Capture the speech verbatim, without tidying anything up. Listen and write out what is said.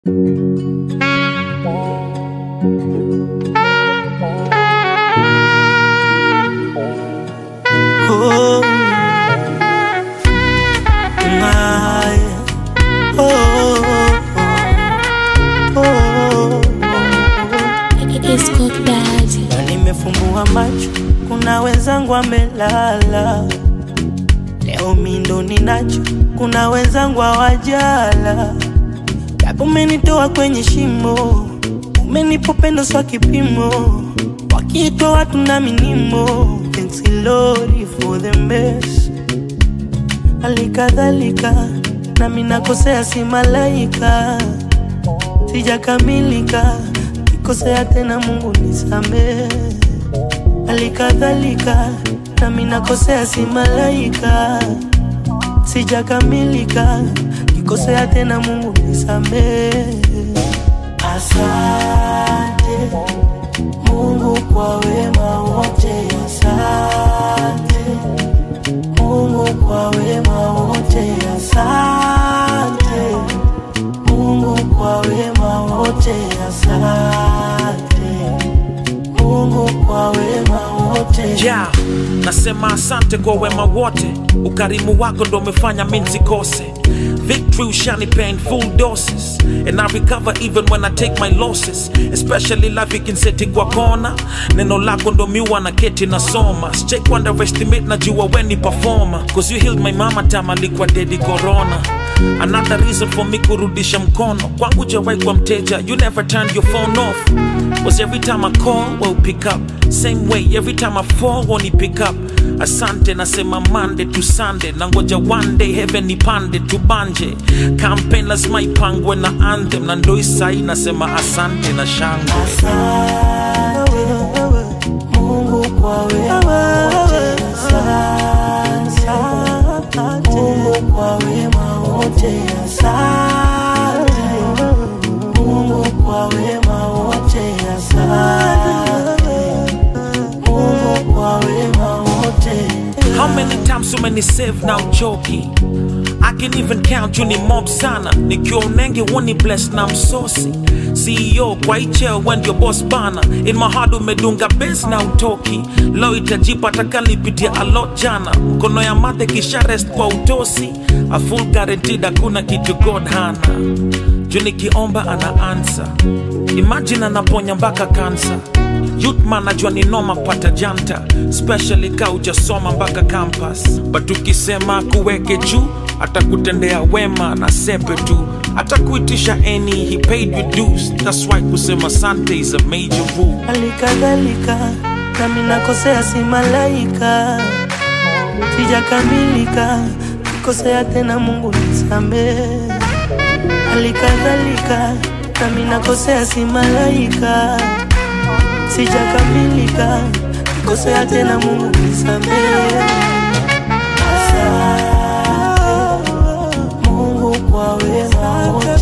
Oh, my, oh, oh, oh, It's Cook Daddy. na nimefumbua macho, kuna wenzangu wamelala. Leo mimi ndo ninacho, kuna wenzangu hawajala. Japo umenitoa kwenye shimo, umenipa pendo swa kipimo. Wakiitwa watu na minimo, thanks Lord for the best. Alikadhalika, na mimi nakosea si malaika. Sijakamilika, nikosea tena Mungu nisamehe. Alikadhalika, na mimi nakosea si malaika. Sijakamilika, nikosea tena Mungu nisamehe. Asante Mungu kwa wema wote, asante Mungu kwa wema wote, asante Mungu kwa wema wote, asante Mungu kwa wema wote. Yeah, nasema asante kwa wema wote. Ukarimu wako ndo umefanya mimi nisikose. Victory ushanipea in full doses, and I recover even when I take my losses. Especially life ikinseti kwa kona, neno lako ndo miwa na keti na soma. Check underestimate na jua when ni performer, cause you healed my mama time alikuwa dedi corona. Another reason for me kurudisha mkono kwangu jawai kwa mteja. You never turned your phone off, was every time I call, well pick up. Same way every time I fall, won't you pick up. Asante nasema Monday to Sunday, nangoja one day heaven ipande tubanje. Campaign lazima ipangwe na anthem, na ndo isai nasema asante na shangwe. Asante Mungu kwa wema wote, asante Mungu kwa wema wote, asante Mungu kwa wema wote, asante Mungu kwa wema wote. How many times so many save now choki? I can even count you ni mob sana. Nikiwa unenge woni bless na msosi. C E O kwa icheo when your boss bana. In my heart umedunga base na utoki. Lo itajipa takalipitia a lot jana. Mkono ya mate kisha rest kwa utosi. A full guaranteed hakuna kitu God hana. Juu nikiomba ana answer. Imagine anaponya mpaka cancer. Youth man najua ni noma pata janta, especially ka ujasoma mpaka campus. But ukisema kuweke juu, atakutendea wema na sepe tu. Atakuitisha any, he paid you dues. That's why kusema sante is a major rule. Alikadhalika, na mimi nakosea si malaika. Sijakamilika, nikosea tena Mungu nisamehe. Alikadhalika, na mimi nakosea si malaika. Sijakamilika, nikosea tena Mungu nisamehe. Asante Mungu kwa wema wote.